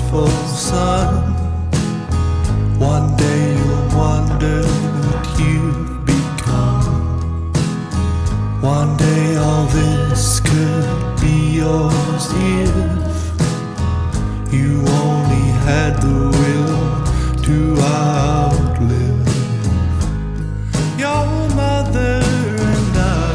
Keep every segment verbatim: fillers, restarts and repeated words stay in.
prodigal son. One day you'll wonder what you've become. One day all this could be yours if you only had the will to outlive your mother and I.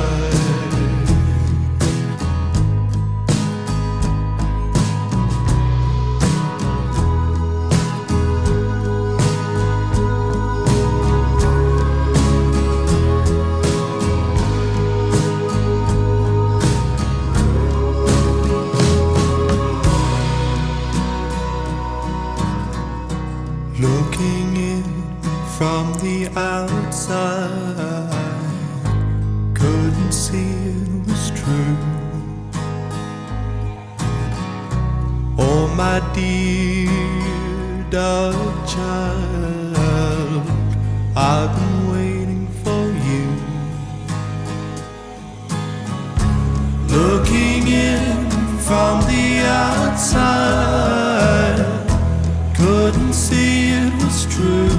Looking in from the outside, couldn't see it was true. Oh, my dear dark child, I've been waiting for you. Looking in from the outside, couldn't see it was true.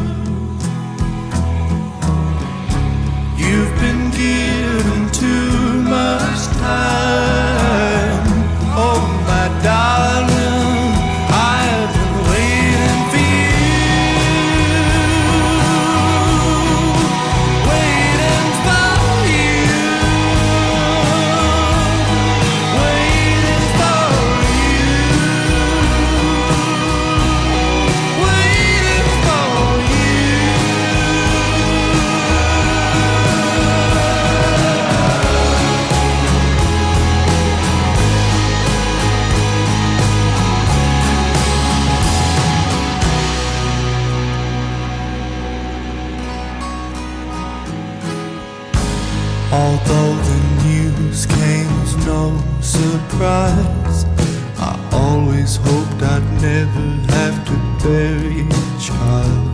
You've been given too much time. Oh, my darling, I've been waiting for you, waiting for you, waiting for Although the news came as no surprise, I always hoped I'd never have to bury a child.